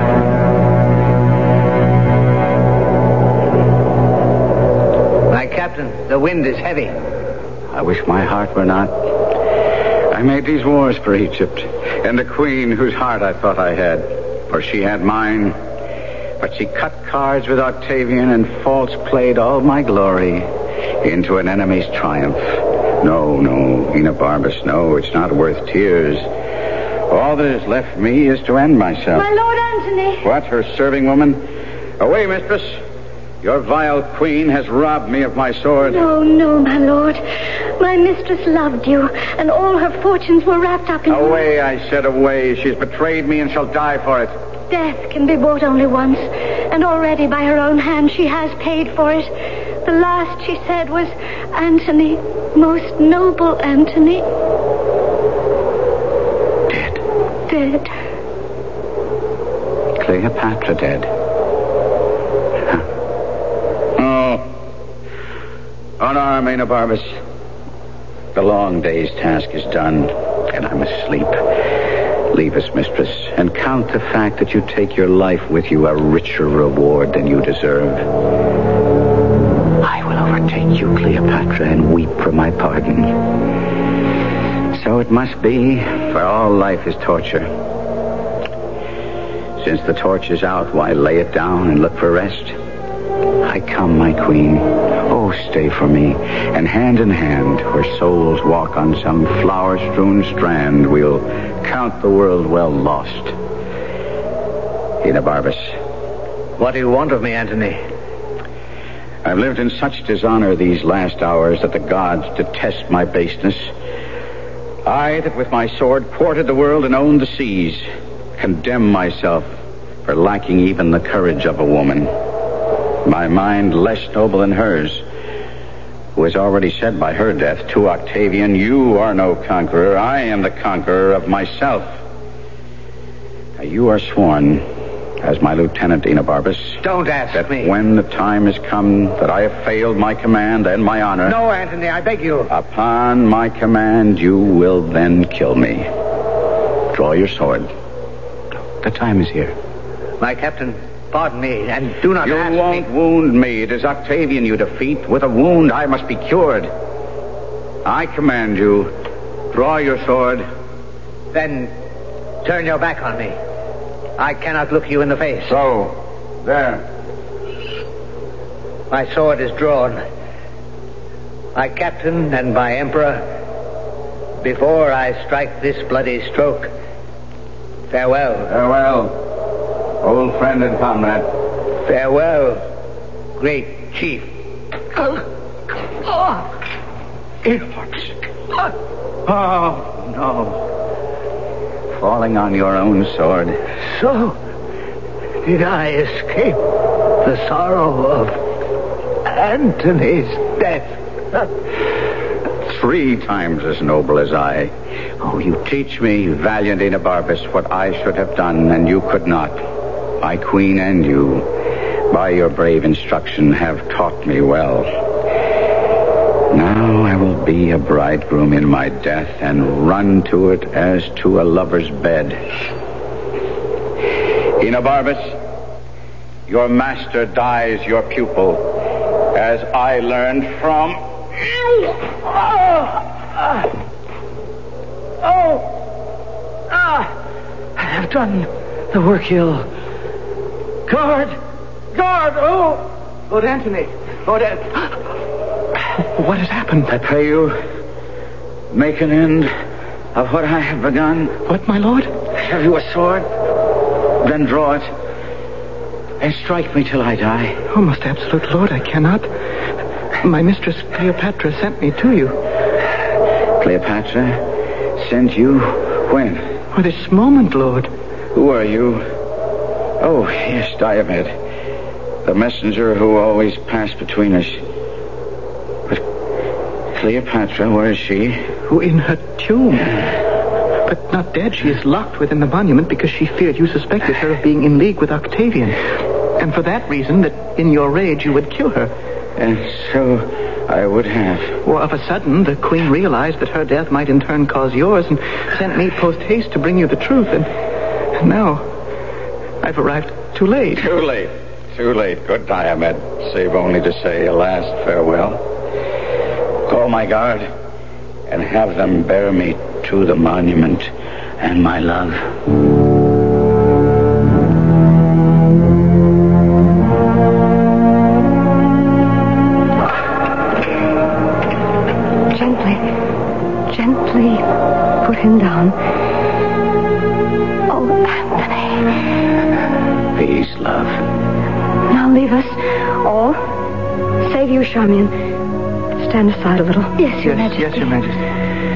My captain, the wind is heavy. I wish my heart were not. I made these wars for Egypt, and the queen whose heart I thought I had, for she had mine. But she cut cards with Octavian and false played all my glory into an enemy's triumph. No, no, Enobarbus, no, it's not worth tears. All that is left me is to end myself. My Lord Antony. What, her serving woman? Away, mistress. Your vile queen has robbed me of my sword. No, no, my lord. My mistress loved you, and all her fortunes were wrapped up in... Away, I said away. She's betrayed me and shall die for it. Death can be bought only once, and already by her own hand she has paid for it. The last she said was, Antony, most noble Antony. Dead. Dead. Cleopatra dead. Huh. Oh. Unarm, Enobarbus. The long day's task is done, and I must sleep. Leave us, mistress, and count the fact that you take your life with you a richer reward than you deserve. I will overtake you, Cleopatra, and weep for my pardon. So it must be, for all life is torture. Since the torch is out, why lay it down and look for rest? I come, my queen. Oh, stay for me, and hand in hand, where souls walk on some flower-strewn strand, we'll count the world well lost. Enobarbus. What do you want of me, Antony? I've lived in such dishonor these last hours that the gods detest my baseness. I, that with my sword quartered the world and owned the seas, condemn myself for lacking even the courage of a woman. My mind less noble than hers, who has already said by her death to Octavian, you are no conqueror, I am the conqueror of myself. Now, you are sworn as my lieutenant, Enobarbus. Don't ask that me. When the time has come that I have failed my command and my honor... No, Antony, I beg you. Upon my command, you will then kill me. Draw your sword. The time is here. My captain... Pardon me, and do not you ask me. You won't wound me. It is Octavian you defeat. With a wound, I must be cured. I command you, draw your sword. Then turn your back on me. I cannot look you in the face. So, there. My sword is drawn. My captain and my emperor, before I strike this bloody stroke, farewell. Farewell. Old friend and comrade. Farewell, great chief. Oh, oh, no. Falling on your own sword. So, did I escape the sorrow of Antony's death? three times as noble as I. Oh, you teach me, valiant Enobarbus, what I should have done, and you could not. My queen and you, by your brave instruction, have taught me well. Now I will be a bridegroom in my death and run to it as to a lover's bed. Enobarbus, your master dies your pupil, as I learned from... Oh! Ah! Oh! Ah! I have done the work ill. Guard! Guard! Oh! Lord Antony! Lord Antony! What has happened? I pray you, make an end of what I have begun. What, my lord? Have you a sword? Then draw it, and strike me till I die. Oh, most absolute lord, I cannot. My mistress Cleopatra sent me to you. Cleopatra sent you when? Oh, this moment, lord. Who are you? Oh, yes, Diomed, the messenger who always passed between us. But Cleopatra, where is she? Oh, in her tomb. But not dead. She is locked within the monument because she feared you suspected her of being in league with Octavian. And for that reason, that in your rage you would kill her. And so I would have. Well, of a sudden, the queen realized that her death might in turn cause yours and sent me post-haste to bring you the truth. And, and now, I've arrived too late. Too late. Too late. Good Diomed, save only to say a last farewell. Call my guard and have them bear me to the monument and my love. Gently, gently put him down. Oh, Anthony. Peace, love. Now leave us all. Save you, Charmian. Stand aside a little. Yes, Your yes, Majesty. Yes, Your Majesty.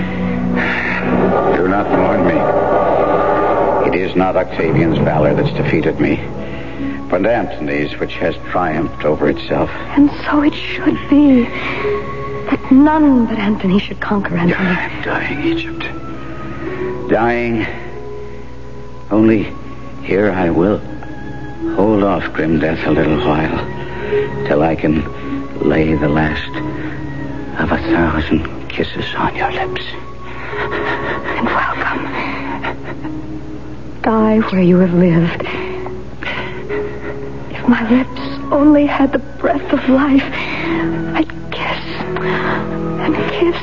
Do not mourn me. It is not Octavian's valor that's defeated me, but Antony's which has triumphed over itself. And so it should be. That none but Anthony should conquer Anthony. I'm dying, Egypt. Dying. Only here I will hold off grim death a little while, till I can lay the last of a thousand kisses on your lips. And welcome. Die where you have lived. If my lips only had the breath of life, I'd kiss and kiss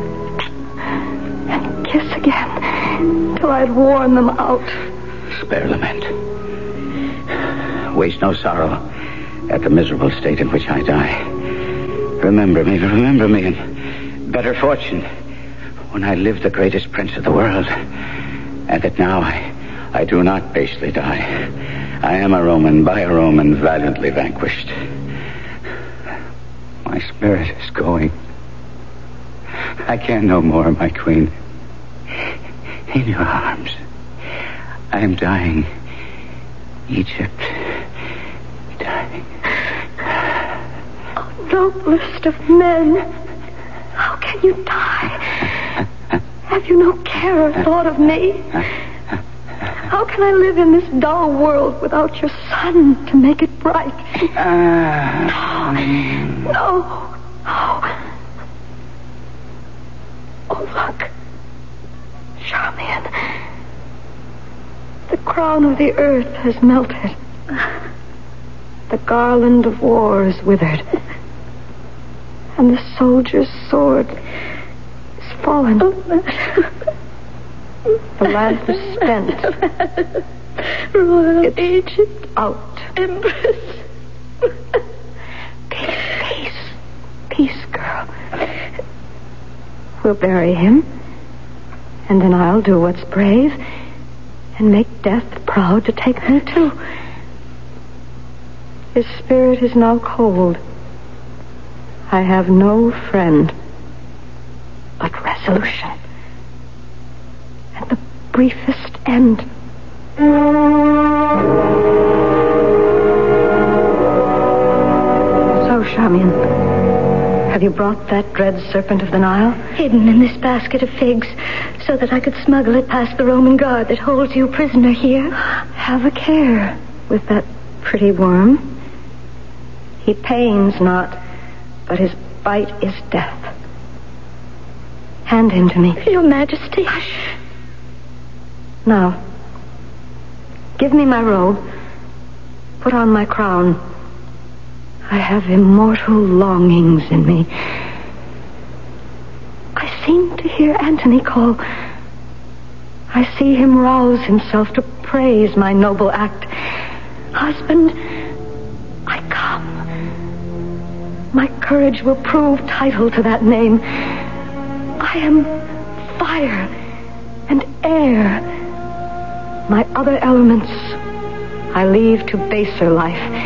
and kiss again till I'd worn them out. Spare lament. Waste no sorrow at the miserable state in which I die. Remember me, remember me in better fortune when I lived the greatest prince of the world, and that now I, I do not basely die. I am a Roman, by a Roman, valiantly vanquished. My spirit is going. I can no more, my queen. In your arms. I am dying. Egypt. Dying. Oh, noblest of men. How can you die? Have you no care or thought of me? How can I live in this dull world without your sun to make it bright? No. No. Oh. Oh, look. Charmian. The crown of the earth has melted. The garland of war is withered. And the soldier's sword is fallen. The lance is spent. Royal it's Egypt. Out. Empress. Peace, peace. Peace, girl. We'll bury him. And then I'll do what's brave and make death proud to take me too. His spirit is now cold. I have no friend but resolution and the briefest end. So, Charmian, Have you brought that dread serpent of the Nile? Hidden in this basket of figs, so that I could smuggle it past the Roman guard that holds you prisoner here. Have a care with that pretty worm. He pains not, but his bite is death. Hand him to me. Your Majesty. Hush. Now, give me my robe. Put on my crown. I have immortal longings in me. I seem to hear Antony call. I see him rouse himself to praise my noble act. Husband, I come. My courage will prove title to that name. I am fire and air. My other elements I leave to baser life.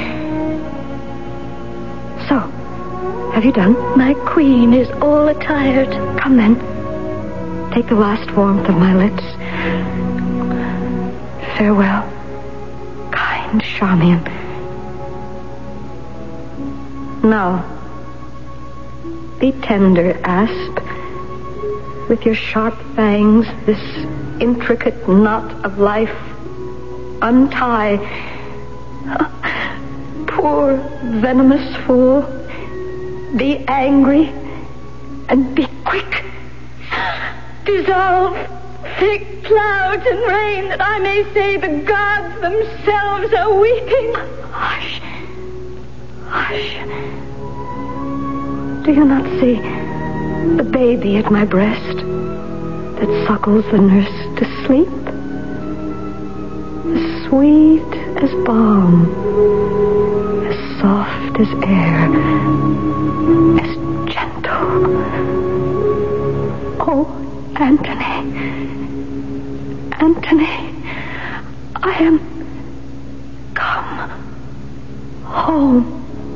So, have you done? My queen is all attired. Come then. Take the last warmth of my lips. Farewell, kind Charmian. Now, be tender, asp. With your sharp fangs, this intricate knot of life, untie. Poor venomous fool. Be angry and be quick. Dissolve thick clouds and rain, that I may say the gods themselves are weeping. Hush. Hush. Do you not see the baby at my breast that suckles the nurse to sleep? As sweet as balm, as soft as air, as gentle. Oh, Antony, Antony, I am come home.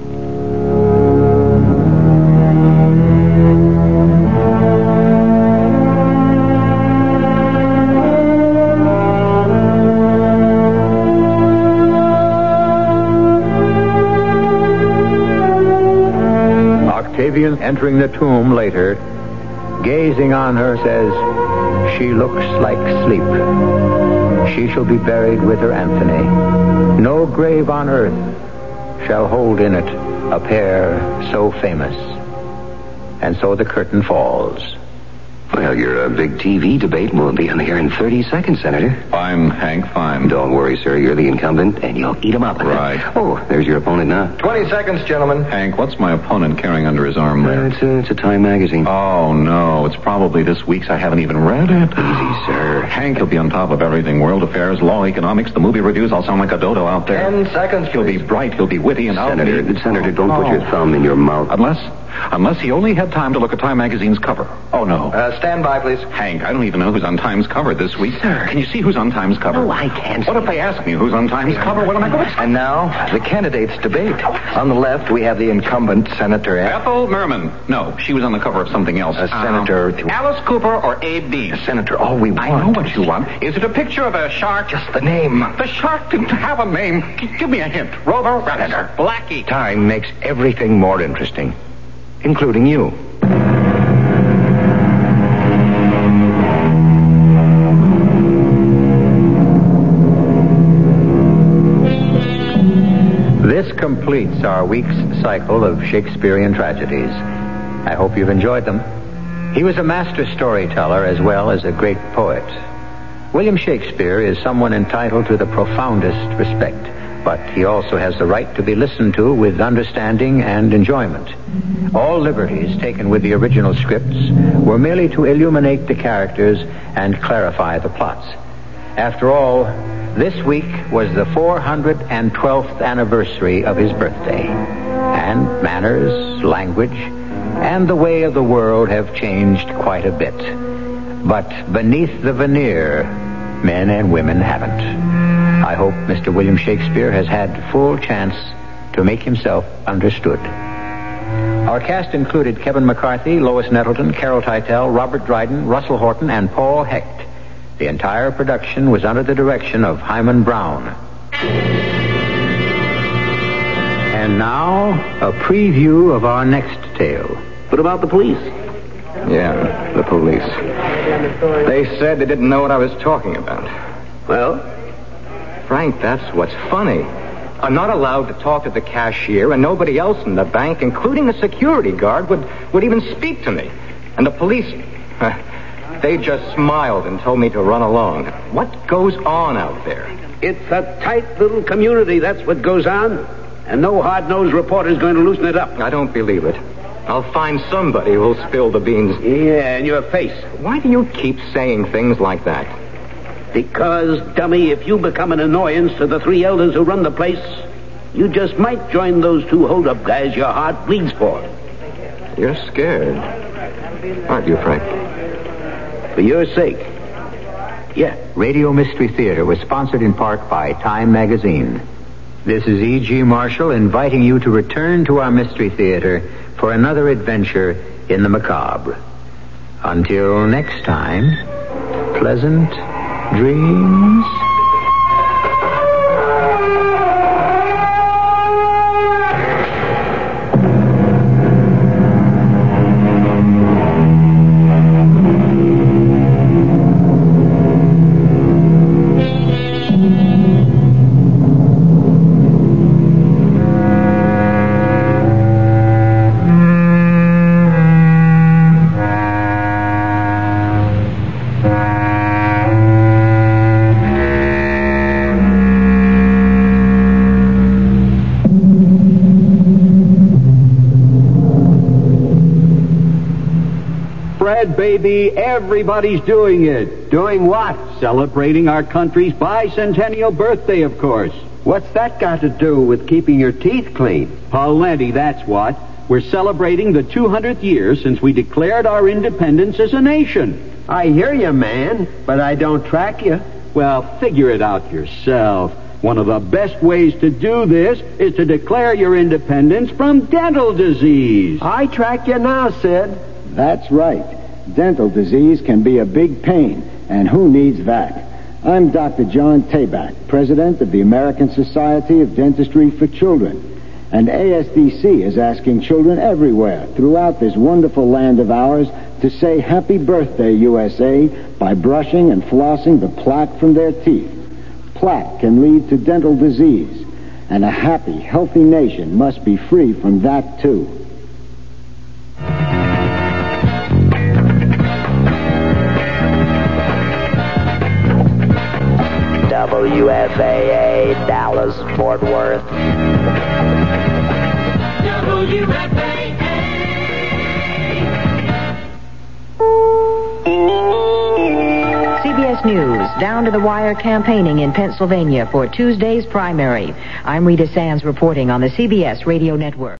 Octavian, entering the tomb later, gazing on her, says, "She looks like sleep. She shall be buried with her Anthony. No grave on earth shall hold in it a pair so famous." And so the curtain falls. Well, your uh, big T V debate will be on here in thirty seconds, Senator. Fine, Hank, fine. Don't worry, sir. You're the incumbent, and you'll eat 'em up. Right. Oh, there's your opponent now. Twenty seconds, gentlemen. Hank, what's my opponent carrying under his arm there? Uh, it's, a, it's a Time magazine. Oh, no. It's probably this week's. I haven't even read it. Easy, sir. Hank, he'll be on top of everything. World affairs, law, economics, the movie reviews. I'll sound like a dodo out there. Ten seconds, He'll be bright. He'll be witty, and Senator, I'll be... Senator, don't oh. put your thumb in your mouth. Unless... Unless he only had time to look at Time magazine's cover. Oh, no. Uh, stand by, please. Hank, I don't even know who's on Time's cover this week. Sir. Can you see who's on Time's cover? No, I can't. What if they ask me who's on Time's cover? What am I going to say? And now, the candidates debate. On the left, we have the incumbent, Senator... Ethel Merman. No, she was on the cover of something else. Uh, Senator... Um, Alice Cooper or Abe Bean? Senator, all we want... I know what you want. Is it a picture of a shark? Just the name. The shark didn't have a name. G- give me a hint. Rover, Rabbit, Blackie. Time makes everything more interesting, including you. This completes our week's cycle of Shakespearean tragedies. I hope you've enjoyed them. He was a master storyteller as well as a great poet. William Shakespeare is someone entitled to the profoundest respect, but he also has the right to be listened to with understanding and enjoyment. All liberties taken with the original scripts were merely to illuminate the characters and clarify the plots. After all, this week was the four hundred twelfth anniversary of his birthday, and manners, language, and the way of the world have changed quite a bit. But beneath the veneer, men and women haven't. I hope Mister William Shakespeare has had full chance to make himself understood. Our cast included Kevin McCarthy, Lois Nettleton, Carol Teitel, Robert Dryden, Russell Horton, and Paul Hecht. The entire production was under the direction of Hyman Brown. And now, a preview of our next tale. What about the police? Yeah, the police. They said they didn't know what I was talking about. Well? Frank, that's what's funny. I'm not allowed to talk to the cashier, and nobody else in the bank, including the security guard, would, would even speak to me. And the police, they just smiled and told me to run along. What goes on out there? It's a tight little community, that's what goes on. And no hard-nosed reporter's going to loosen it up. I don't believe it. I'll find somebody who'll spill the beans. Yeah, in your face. Why do you keep saying things like that? Because, dummy, if you become an annoyance to the three elders who run the place, you just might join those two hold-up guys your heart bleeds for. You're scared, aren't you, Frank? For your sake. Yeah. Radio Mystery Theater was sponsored in part by Time Magazine. This is E G. Marshall inviting you to return to our Mystery Theater for another adventure in the macabre. Until next time, pleasant dreams. Baby, everybody's doing it. Doing what? Celebrating our country's bicentennial birthday, of course. What's that got to do with keeping your teeth clean? Plenty, that's what. We're celebrating the two hundredth year since we declared our independence as a nation. I hear you, man, but I don't track you. Well, figure it out yourself. One of the best ways to do this is to declare your independence from dental disease. I track you now, Sid. That's right. Dental disease can be a big pain, and who needs that? I'm Doctor John Tabak, president of the American Society of Dentistry for Children. And A S D C is asking children everywhere throughout this wonderful land of ours to say Happy Birthday, U S A, by brushing and flossing the plaque from their teeth. Plaque can lead to dental disease, and a happy, healthy nation must be free from that, too. W F A A, Dallas, Fort Worth. W F A A. C B S News, down to the wire campaigning in Pennsylvania for Tuesday's primary. I'm Rita Sands reporting on the C B S Radio Network.